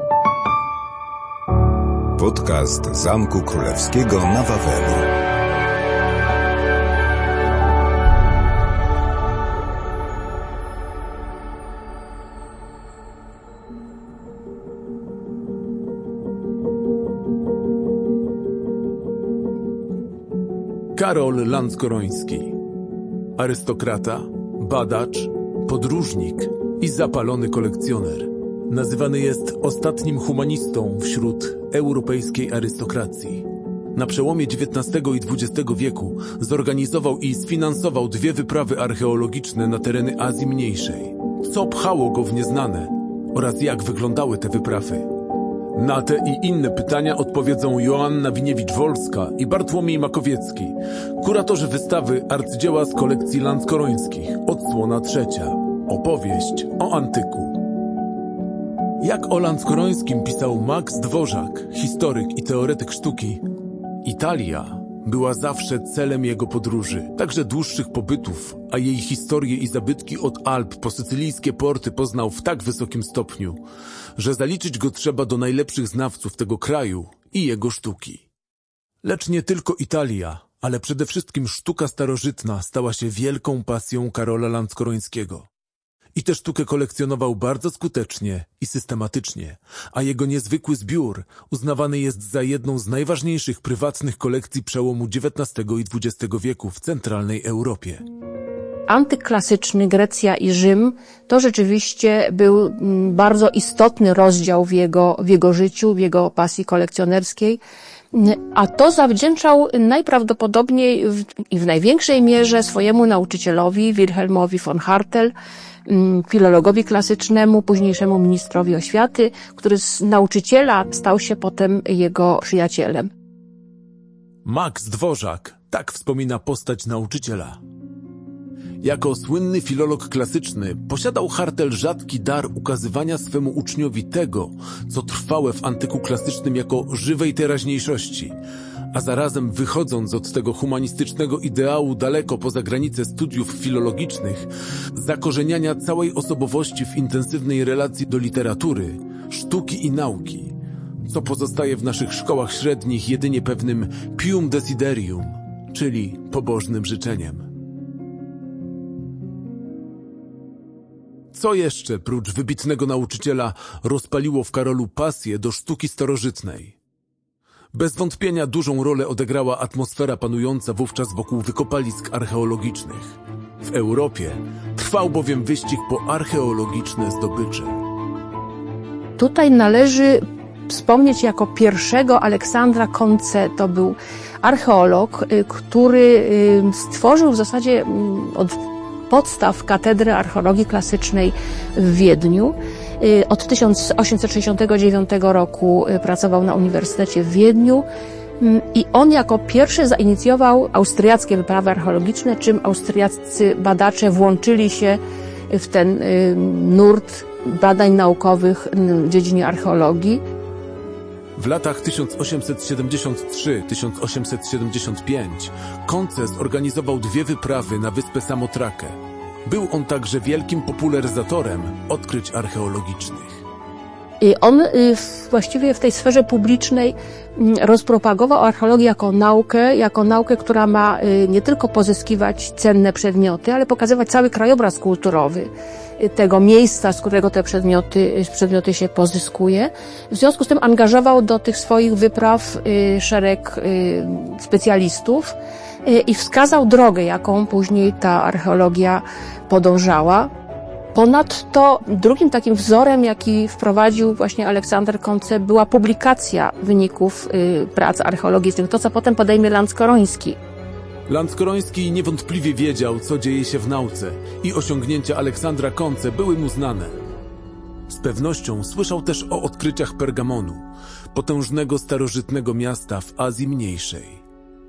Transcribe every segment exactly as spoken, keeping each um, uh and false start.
Podcast Zamku Królewskiego na Wawelu. Karol Lanckoroński. Arystokrata, badacz, podróżnik i zapalony kolekcjoner. Nazywany jest ostatnim humanistą wśród europejskiej arystokracji. Na przełomie dziewiętnastego i dwudziestego wieku zorganizował i sfinansował dwie wyprawy archeologiczne na tereny Azji Mniejszej. Co pchało go w nieznane oraz jak wyglądały te wyprawy? Na te i inne pytania odpowiedzą Joanna Winiewicz-Wolska i Bartłomiej Makowiecki, kuratorzy wystawy Arcydzieła z kolekcji Lanckorońskich, odsłona trzecia. Opowieść o antyku. Jak o Lanckorońskim pisał Max Dworzak, historyk i teoretyk sztuki, Italia była zawsze celem jego podróży, także dłuższych pobytów, a jej historię i zabytki od Alp po sycylijskie porty poznał w tak wysokim stopniu, że zaliczyć go trzeba do najlepszych znawców tego kraju i jego sztuki. Lecz nie tylko Italia, ale przede wszystkim sztuka starożytna stała się wielką pasją Karola Lanckorońskiego. I tę sztukę kolekcjonował bardzo skutecznie i systematycznie, a jego niezwykły zbiór uznawany jest za jedną z najważniejszych prywatnych kolekcji przełomu dziewiętnastego i dwudziestego wieku w centralnej Europie. Antyk klasyczny, Grecja i Rzym, to rzeczywiście był bardzo istotny rozdział w jego, w jego życiu, w jego pasji kolekcjonerskiej, a to zawdzięczał najprawdopodobniej w, i w największej mierze swojemu nauczycielowi Wilhelmowi von Hartel, filologowi klasycznemu, późniejszemu ministrowi oświaty, który z nauczyciela stał się potem jego przyjacielem. Max Dworzak tak wspomina postać nauczyciela. Jako słynny filolog klasyczny posiadał Hartel rzadki dar ukazywania swemu uczniowi tego, co trwałe w antyku klasycznym jako żywej teraźniejszości, a zarazem wychodząc od tego humanistycznego ideału daleko poza granice studiów filologicznych, zakorzeniania całej osobowości w intensywnej relacji do literatury, sztuki i nauki, co pozostaje w naszych szkołach średnich jedynie pewnym pium desiderium, czyli pobożnym życzeniem. Co jeszcze, prócz wybitnego nauczyciela, rozpaliło w Karolu pasję do sztuki starożytnej? Bez wątpienia dużą rolę odegrała atmosfera panująca wówczas wokół wykopalisk archeologicznych. W Europie trwał bowiem wyścig po archeologiczne zdobycze. Tutaj należy wspomnieć jako pierwszego Aleksandra Conce. To był archeolog, który stworzył w zasadzie od podstaw Katedry Archeologii Klasycznej w Wiedniu. Od tysiąc osiemset sześćdziesiątego dziewiątego roku pracował na Uniwersytecie w Wiedniu i on jako pierwszy zainicjował austriackie wyprawy archeologiczne, czym austriaccy badacze włączyli się w ten nurt badań naukowych w dziedzinie archeologii. W latach tysiąc osiemset siedemdziesiąt trzy do tysiąc osiemset siedemdziesiąt pięć Conce zorganizował dwie wyprawy na wyspę Samotrakę. Był on także wielkim popularyzatorem odkryć archeologicznych. I on właściwie w tej sferze publicznej rozpropagował archeologię jako naukę, jako naukę, która ma nie tylko pozyskiwać cenne przedmioty, ale pokazywać cały krajobraz kulturowy tego miejsca, z którego te przedmioty, przedmioty się pozyskuje. W związku z tym angażował do tych swoich wypraw szereg specjalistów i wskazał drogę, jaką później ta archeologia podążała. Ponadto drugim takim wzorem, jaki wprowadził właśnie Aleksander Conce, była publikacja wyników prac archeologicznych, to co potem podejmie Lanckoroński. Lanckoroński niewątpliwie wiedział, co dzieje się w nauce i osiągnięcia Aleksandra Conce były mu znane. Z pewnością słyszał też o odkryciach Pergamonu, potężnego starożytnego miasta w Azji Mniejszej.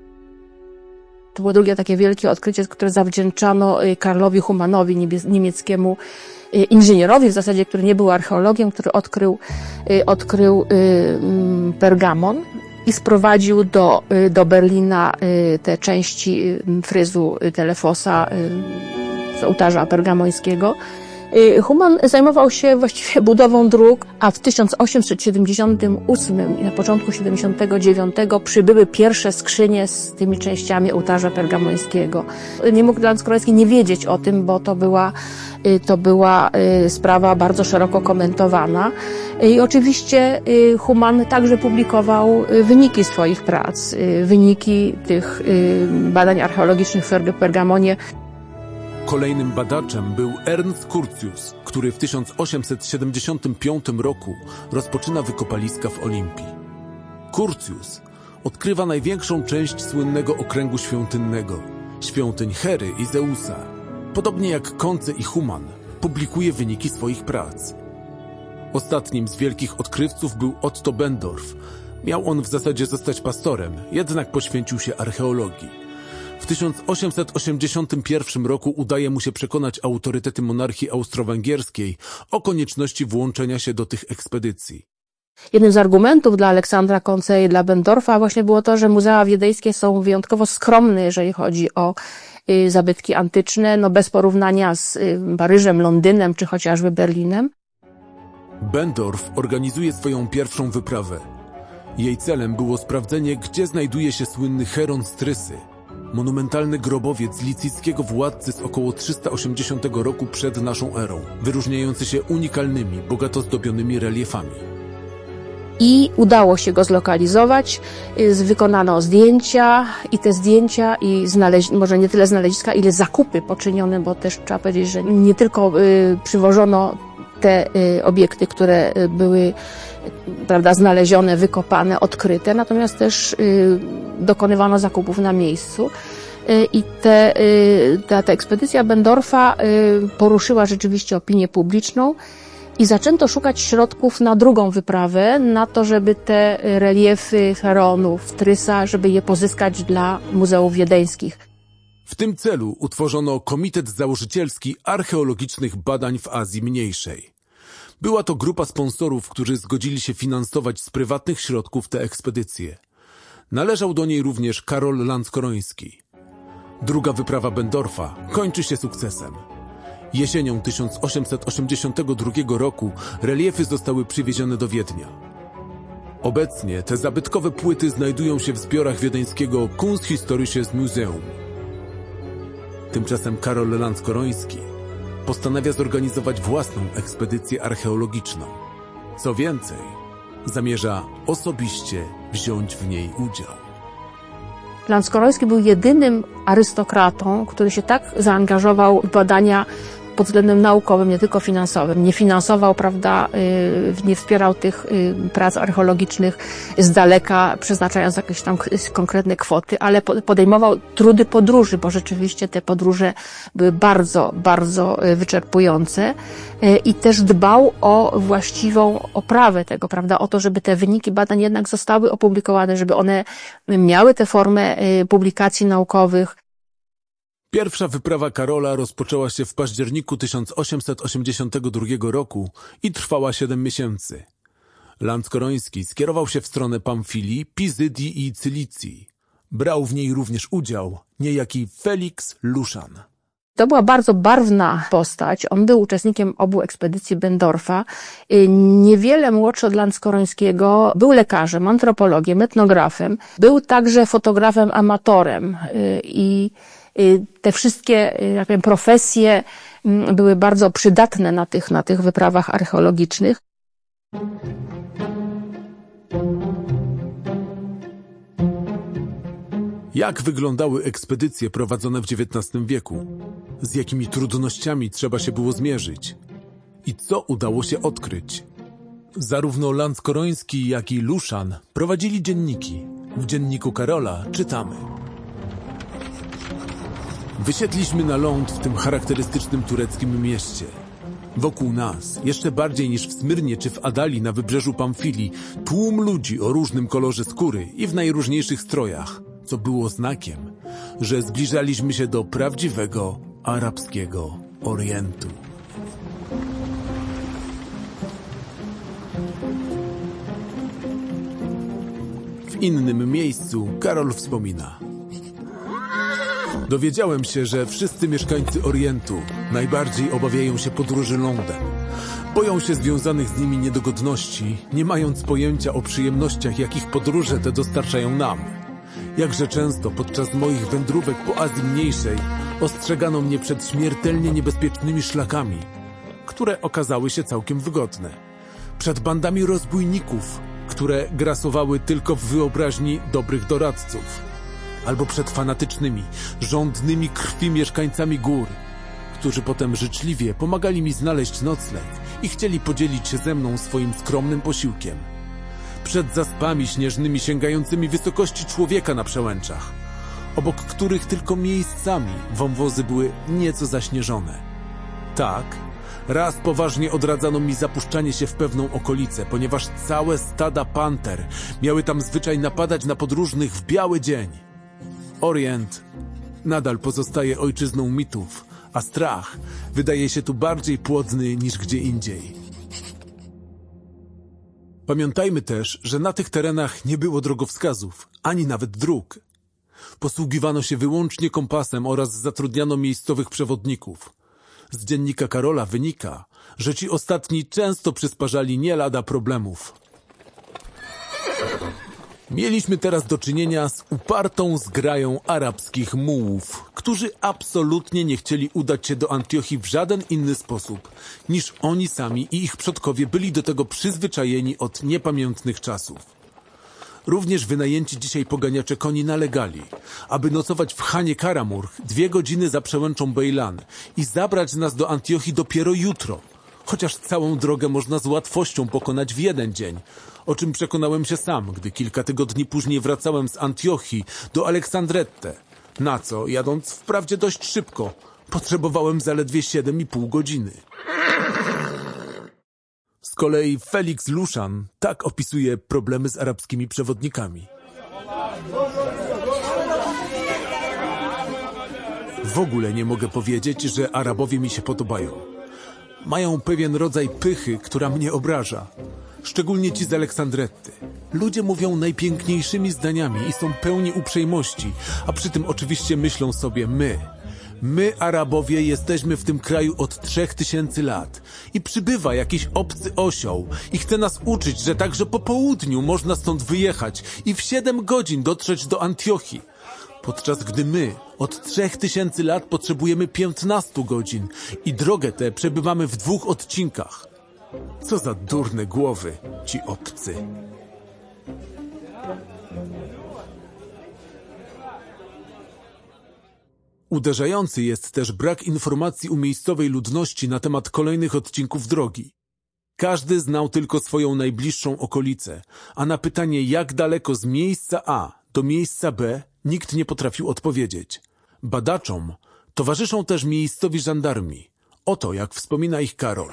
To było drugie takie wielkie odkrycie, które zawdzięczano Karlowi Humanowi, niemieckiemu inżynierowi w zasadzie, który nie był archeologiem, który odkrył, odkrył Pergamon i sprowadził do, do Berlina te części fryzu Telefosa z ołtarza pergamońskiego. Human zajmował się właściwie budową dróg, a w tysiąc osiemset siedemdziesiątym ósmym i na początku siedemdziesiątego dziewiątego przybyły pierwsze skrzynie z tymi częściami ołtarza pergamońskiego. Nie mógł Lans-Koronski nie wiedzieć o tym, bo to była, to była sprawa bardzo szeroko komentowana. I oczywiście Human także publikował wyniki swoich prac, wyniki tych badań archeologicznych w Pergamonie. Kolejnym badaczem był Ernst Curtius, który w tysiąc osiemset siedemdziesiątym piątym roku rozpoczyna wykopaliska w Olimpii. Curtius odkrywa największą część słynnego okręgu świątynnego, świątyń Hery i Zeusa. Podobnie jak Conze i Human, publikuje wyniki swoich prac. Ostatnim z wielkich odkrywców był Otto Bendorf. Miał on w zasadzie zostać pastorem, jednak poświęcił się archeologii. W tysiąc osiemset osiemdziesiątym pierwszym roku udaje mu się przekonać autorytety monarchii austro-węgierskiej o konieczności włączenia się do tych ekspedycji. Jednym z argumentów dla Aleksandra Conze i dla Bendorfa właśnie było to, że muzea wiedeńskie są wyjątkowo skromne, jeżeli chodzi o y, zabytki antyczne, no bez porównania z y, Paryżem, Londynem czy chociażby Berlinem. Bendorf organizuje swoją pierwszą wyprawę. Jej celem było sprawdzenie, gdzie znajduje się słynny Heron z Trysy, monumentalny grobowiec licyjskiego władcy z około trzysta osiemdziesiątego roku przed naszą erą, wyróżniający się unikalnymi, bogato zdobionymi reliefami. I udało się go zlokalizować, wykonano zdjęcia i te zdjęcia i znaleź... może nie tyle znaleziska, ile zakupy poczynione, bo też trzeba powiedzieć, że nie tylko y, przywożono te y, obiekty, które y, były prawda, znalezione, wykopane, odkryte, natomiast też y, dokonywano zakupów na miejscu. Y, I te, y, ta, ta ekspedycja Bendorfa y, poruszyła rzeczywiście opinię publiczną i zaczęto szukać środków na drugą wyprawę, na to, żeby te reliefy Heronów, Trysa, żeby je pozyskać dla muzeów wiedeńskich. W tym celu utworzono Komitet Założycielski Archeologicznych Badań w Azji Mniejszej. Była to grupa sponsorów, którzy zgodzili się finansować z prywatnych środków tę ekspedycję. Należał do niej również Karol Lans-Koronski. Druga wyprawa Bendorfa kończy się sukcesem. Jesienią tysiąc osiemset osiemdziesiątego drugiego roku reliefy zostały przywiezione do Wiednia. Obecnie te zabytkowe płyty znajdują się w zbiorach wiedeńskiego Kunsthistorisches Museum. Tymczasem Karol Lans-Koronski postanawia zorganizować własną ekspedycję archeologiczną. Co więcej, zamierza osobiście wziąć w niej udział. Lans-Koronski był jedynym arystokratą, który się tak zaangażował w badania pod względem naukowym, nie tylko finansowym. Nie finansował, prawda, nie wspierał tych prac archeologicznych z daleka, przeznaczając jakieś tam konkretne kwoty, ale podejmował trudy podróży, bo rzeczywiście te podróże były bardzo, bardzo wyczerpujące i też dbał o właściwą oprawę tego, prawda, o to, żeby te wyniki badań jednak zostały opublikowane, żeby one miały tę formę publikacji naukowych. Pierwsza wyprawa Karola rozpoczęła się w październiku tysiąc osiemset osiemdziesiątego drugiego roku i trwała siedem miesięcy. Lans-Koronski skierował się w stronę Pamfilii, Pizydii i Cylicji. Brał w niej również udział niejaki Felix Luszan. To była bardzo barwna postać. On był uczestnikiem obu ekspedycji Bendorfa. Niewiele młodszy od Lans-Koronskiego. Był lekarzem, antropologiem, etnografem. Był także fotografem amatorem i te wszystkie, jak powiem, profesje były bardzo przydatne na tych, na tych wyprawach archeologicznych. Jak wyglądały ekspedycje prowadzone w dziewiętnastym wieku? Z jakimi trudnościami trzeba się było zmierzyć? I co udało się odkryć? Zarówno Lans-Koronski, jak i Luszan prowadzili dzienniki. W dzienniku Karola czytamy: wysiedliśmy na ląd w tym charakterystycznym tureckim mieście. Wokół nas, jeszcze bardziej niż w Smyrnie czy w Adali na wybrzeżu Pamfilii, tłum ludzi o różnym kolorze skóry i w najróżniejszych strojach, co było znakiem, że zbliżaliśmy się do prawdziwego arabskiego Orientu. W innym miejscu Karol wspomina: Dowiedziałem się, że wszyscy mieszkańcy Orientu najbardziej obawiają się podróży lądem. Boją się związanych z nimi niedogodności, nie mając pojęcia o przyjemnościach, jakich podróże te dostarczają nam. Jakże często podczas moich wędrówek po Azji Mniejszej ostrzegano mnie przed śmiertelnie niebezpiecznymi szlakami, które okazały się całkiem wygodne. Przed bandami rozbójników, które grasowały tylko w wyobraźni dobrych doradców. Albo przed fanatycznymi, żądnymi krwi mieszkańcami gór, którzy potem życzliwie pomagali mi znaleźć nocleg i chcieli podzielić się ze mną swoim skromnym posiłkiem. Przed zaspami śnieżnymi sięgającymi wysokości człowieka na przełęczach, obok których tylko miejscami wąwozy były nieco zaśnieżone. Tak, raz poważnie odradzano mi zapuszczanie się w pewną okolicę, ponieważ całe stada panter miały tam zwyczaj napadać na podróżnych w biały dzień. Orient nadal pozostaje ojczyzną mitów, a strach wydaje się tu bardziej płodny niż gdzie indziej. Pamiętajmy też, że na tych terenach nie było drogowskazów, ani nawet dróg. Posługiwano się wyłącznie kompasem oraz zatrudniano miejscowych przewodników. Z dziennika Karola wynika, że ci ostatni często przysparzali nie lada problemów. Mieliśmy teraz do czynienia z upartą zgrają arabskich mułów, którzy absolutnie nie chcieli udać się do Antiochii w żaden inny sposób, niż oni sami i ich przodkowie byli do tego przyzwyczajeni od niepamiętnych czasów. Również wynajęci dzisiaj poganiacze koni nalegali, aby nocować w Chanie Karamurh dwie godziny za przełęczą Bejlan i zabrać nas do Antiochii dopiero jutro, chociaż całą drogę można z łatwością pokonać w jeden dzień, o czym przekonałem się sam, gdy kilka tygodni później wracałem z Antiochii do Aleksandrette, na co, jadąc wprawdzie dość szybko, potrzebowałem zaledwie siedem i pół godziny. Z kolei Felix Luszan tak opisuje problemy z arabskimi przewodnikami. W ogóle nie mogę powiedzieć, że Arabowie mi się podobają. Mają pewien rodzaj pychy, która mnie obraża. Szczególnie ci z Aleksandretty. Ludzie mówią najpiękniejszymi zdaniami i są pełni uprzejmości, a przy tym oczywiście myślą sobie my. My, Arabowie, jesteśmy w tym kraju od trzech tysięcy lat i przybywa jakiś obcy osioł i chce nas uczyć, że także po południu można stąd wyjechać i w siedem godzin dotrzeć do Antiochii, podczas gdy my od trzech tysięcy lat potrzebujemy piętnastu godzin i drogę tę przebywamy w dwóch odcinkach. Co za durne głowy, ci obcy. Uderzający jest też brak informacji u miejscowej ludności na temat kolejnych odcinków drogi. Każdy znał tylko swoją najbliższą okolicę, a na pytanie, jak daleko z miejsca A do miejsca B, nikt nie potrafił odpowiedzieć. Badaczom towarzyszą też miejscowi żandarmi. Oto jak wspomina ich Karol.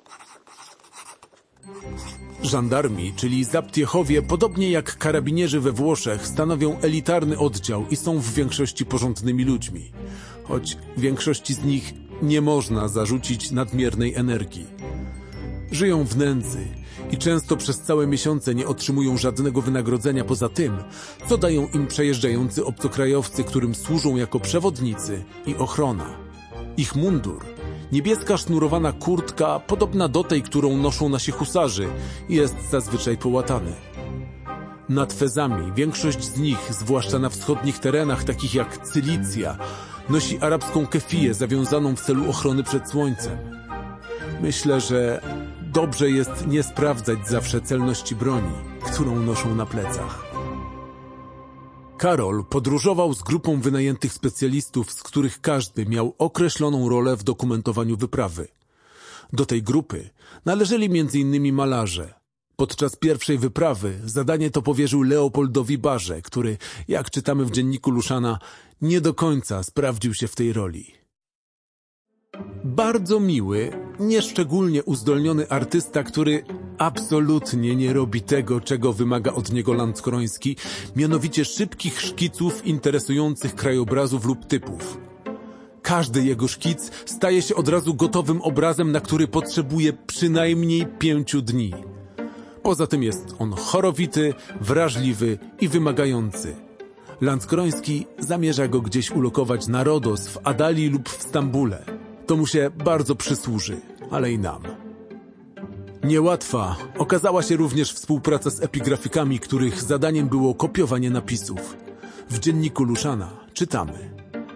Żandarmi, czyli zaptiechowie, podobnie jak karabinierzy we Włoszech, stanowią elitarny oddział i są w większości porządnymi ludźmi. Choć większości z nich nie można zarzucić nadmiernej energii. Żyją w nędzy i często przez całe miesiące nie otrzymują żadnego wynagrodzenia poza tym, co dają im przejeżdżający obcokrajowcy, którym służą jako przewodnicy i ochrona. Ich mundur, niebieska sznurowana kurtka, podobna do tej, którą noszą nasi husarzy, jest zazwyczaj połatany. Nad fezami większość z nich, zwłaszcza na wschodnich terenach takich jak Cylicja, nosi arabską kefiję zawiązaną w celu ochrony przed słońcem. Myślę, że dobrze jest nie sprawdzać zawsze celności broni, którą noszą na plecach. Karol podróżował z grupą wynajętych specjalistów, z których każdy miał określoną rolę w dokumentowaniu wyprawy. Do tej grupy należeli między innymi malarze. Podczas pierwszej wyprawy zadanie to powierzył Leopoldowi Barze, który, jak czytamy w dzienniku Luszana, nie do końca sprawdził się w tej roli. Bardzo miły, nieszczególnie uzdolniony artysta, który absolutnie nie robi tego, czego wymaga od niego Landskroński, mianowicie szybkich szkiców interesujących krajobrazów lub typów. Każdy jego szkic staje się od razu gotowym obrazem, na który potrzebuje przynajmniej pięciu dni. Poza tym jest on chorowity, wrażliwy i wymagający. Lanckoroński zamierza go gdzieś ulokować na Rodos, w Adalii lub w Stambule. To mu się bardzo przysłuży, ale i nam. Niełatwa okazała się również współpraca z epigrafikami, których zadaniem było kopiowanie napisów. W dzienniku Luszana czytamy: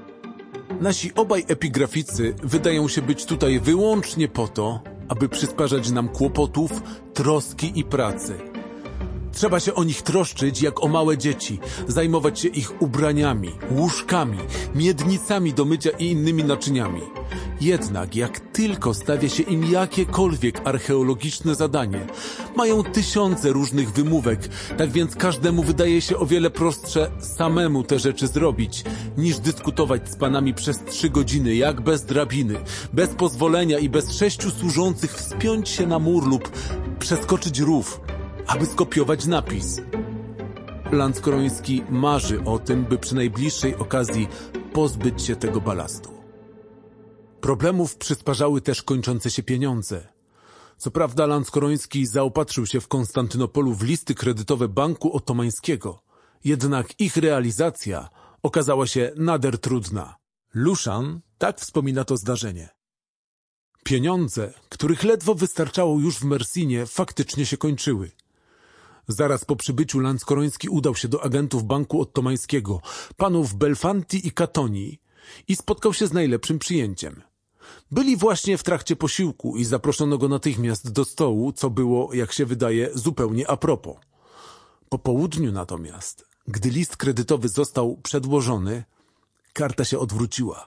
nasi obaj epigraficy wydają się być tutaj wyłącznie po to, aby przysparzać nam kłopotów, troski i pracy. Trzeba się o nich troszczyć jak o małe dzieci, zajmować się ich ubraniami, łóżkami, miednicami do mycia i innymi naczyniami. Jednak jak tylko stawia się im jakiekolwiek archeologiczne zadanie, mają tysiące różnych wymówek, tak więc każdemu wydaje się o wiele prostsze samemu te rzeczy zrobić, niż dyskutować z panami przez trzy godziny, jak bez drabiny, bez pozwolenia i bez sześciu służących wspiąć się na mur lub przeskoczyć rów, aby skopiować napis. Lanckoroński marzy o tym, by przy najbliższej okazji pozbyć się tego balastu. Problemów przysparzały też kończące się pieniądze. Co prawda Lanckoroński zaopatrzył się w Konstantynopolu w listy kredytowe Banku Otomańskiego, jednak ich realizacja okazała się nader trudna. Luszan tak wspomina to zdarzenie. Pieniądze, których ledwo wystarczało już w Mersinie, faktycznie się kończyły. Zaraz po przybyciu Lanckoroński udał się do agentów Banku Ottomańskiego, panów Belfanti i Catoni, i spotkał się z najlepszym przyjęciem. Byli właśnie w trakcie posiłku i zaproszono go natychmiast do stołu, co było, jak się wydaje, zupełnie a propos. Po południu natomiast, gdy list kredytowy został przedłożony, karta się odwróciła.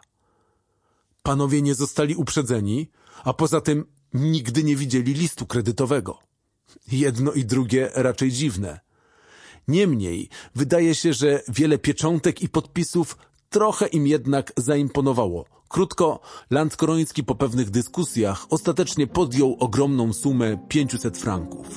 Panowie nie zostali uprzedzeni, a poza tym nigdy nie widzieli listu kredytowego. Jedno i drugie raczej dziwne. Niemniej wydaje się, że wiele pieczątek i podpisów trochę im jednak zaimponowało. Krótko, Lanckoroński po pewnych dyskusjach ostatecznie podjął ogromną sumę pięćset franków.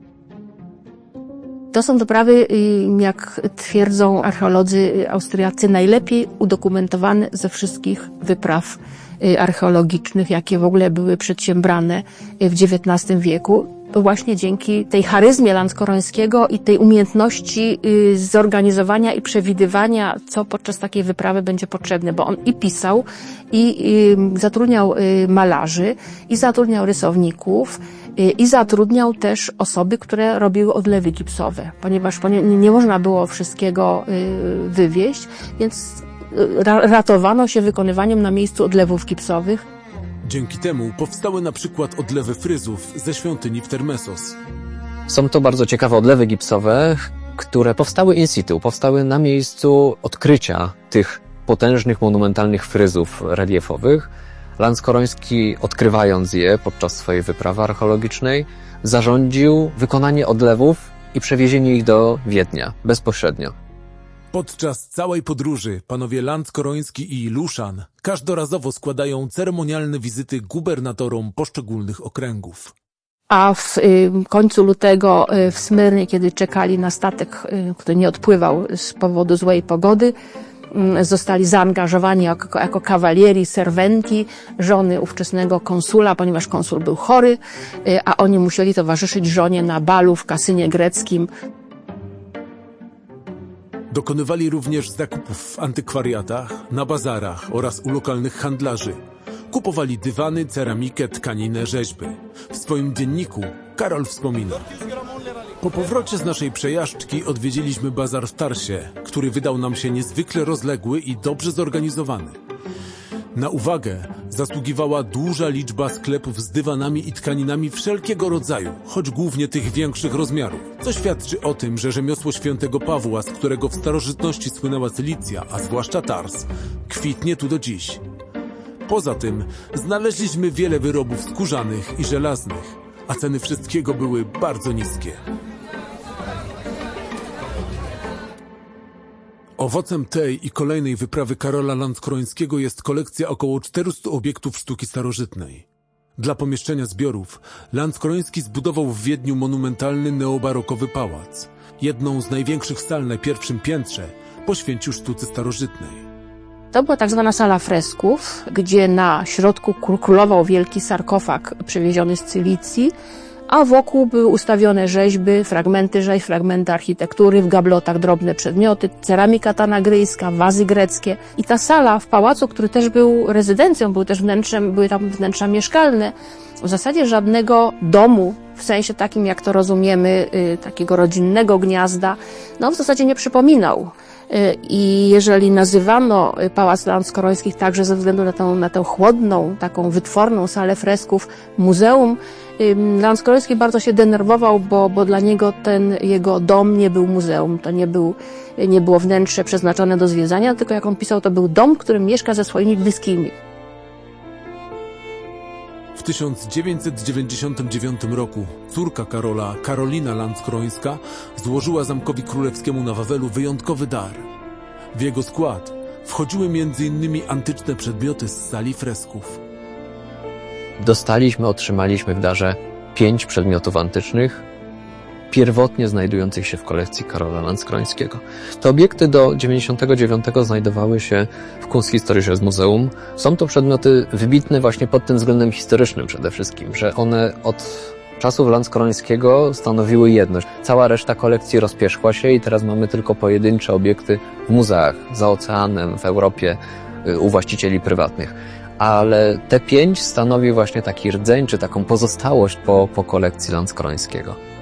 To są doprawy, jak twierdzą archeolodzy austriacy, najlepiej udokumentowane ze wszystkich wypraw archeologicznych, jakie w ogóle były przedsiębrane w dziewiętnastym wieku. Właśnie dzięki tej charyzmie Lanckorońskiego i tej umiejętności zorganizowania i przewidywania, co podczas takiej wyprawy będzie potrzebne, bo on i pisał, i zatrudniał malarzy, i zatrudniał rysowników, i zatrudniał też osoby, które robiły odlewy gipsowe, ponieważ nie można było wszystkiego wywieźć, więc ratowano się wykonywaniem na miejscu odlewów gipsowych. Dzięki temu powstały na przykład odlewy fryzów ze świątyni w Termesos. Są to bardzo ciekawe odlewy gipsowe, które powstały in situ, powstały na miejscu odkrycia tych potężnych, monumentalnych fryzów reliefowych. Lanckoroński, odkrywając je podczas swojej wyprawy archeologicznej, zarządził wykonanie odlewów i przewiezienie ich do Wiednia bezpośrednio. Podczas całej podróży panowie Lanckoroński i Luszan każdorazowo składają ceremonialne wizyty gubernatorom poszczególnych okręgów. A w y, końcu lutego y, w Smyrnie, kiedy czekali na statek, y, który nie odpływał z powodu złej pogody, y, zostali zaangażowani jako, jako kawalieri serventi, żony ówczesnego konsula, ponieważ konsul był chory, y, a oni musieli towarzyszyć żonie na balu w kasynie greckim. Dokonywali również zakupów w antykwariatach, na bazarach oraz u lokalnych handlarzy. Kupowali dywany, ceramikę, tkaninę, rzeźby. W swoim dzienniku Karol wspomina: po powrocie z naszej przejażdżki odwiedziliśmy bazar w Tarsie, który wydał nam się niezwykle rozległy i dobrze zorganizowany. Na uwagę zasługiwała duża liczba sklepów z dywanami i tkaninami wszelkiego rodzaju, choć głównie tych większych rozmiarów, co świadczy o tym, że rzemiosło świętego Pawła, z którego w starożytności słynęła Cylicja, a zwłaszcza Tars, kwitnie tu do dziś. Poza tym znaleźliśmy wiele wyrobów skórzanych i żelaznych, a ceny wszystkiego były bardzo niskie. Owocem tej i kolejnej wyprawy Karola Lanckorońskiego jest kolekcja około czterystu obiektów sztuki starożytnej. Dla pomieszczenia zbiorów Lanckoroński zbudował w Wiedniu monumentalny neobarokowy pałac. Jedną z największych sal na pierwszym piętrze poświęcił sztuce starożytnej. To była tak zwana sala fresków, gdzie na środku królował wielki sarkofag przywieziony z Cylicji, a wokół były ustawione rzeźby, fragmenty rzeźb, fragmenty architektury, w gablotach drobne przedmioty, ceramika tanagryjska, wazy greckie. I ta sala w pałacu, który też był rezydencją, był też wnętrzem, były tam wnętrza mieszkalne, w zasadzie żadnego domu, w sensie takim, jak to rozumiemy, y, takiego rodzinnego gniazda, no w zasadzie nie przypominał. Y, I jeżeli nazywano Pałac Lanskorońskich także ze względu na tę, na tę chłodną, taką wytworną salę fresków muzeum, y, Lanskoroński bardzo się denerwował, bo, bo dla niego ten jego dom nie był muzeum, to nie, był, nie było wnętrze przeznaczone do zwiedzania, tylko jak on pisał, to był dom, w którym mieszka ze swoimi bliskimi. W tysiąc dziewięćset dziewięćdziesiątym dziewiątym roku córka Karola, Karolina Lanskorońska, złożyła Zamkowi Królewskiemu na Wawelu wyjątkowy dar. W jego skład wchodziły między innymi antyczne przedmioty z sali fresków. Dostaliśmy, otrzymaliśmy w darze pięć przedmiotów antycznych, pierwotnie znajdujących się w kolekcji Karola Lanskorońskiego. Te obiekty do dziewięćdziesiątego dziewiątego znajdowały się w Kunsthistorisches Museum. Są to przedmioty wybitne właśnie pod tym względem historycznym przede wszystkim, że one od czasów Lanskorońskiego stanowiły jedność. Cała reszta kolekcji rozpierzchła się i teraz mamy tylko pojedyncze obiekty w muzeach, za oceanem, w Europie, u właścicieli prywatnych. Ale te pięć stanowi właśnie taki rdzeń, czy taką pozostałość po, po kolekcji Lanskorońskiego.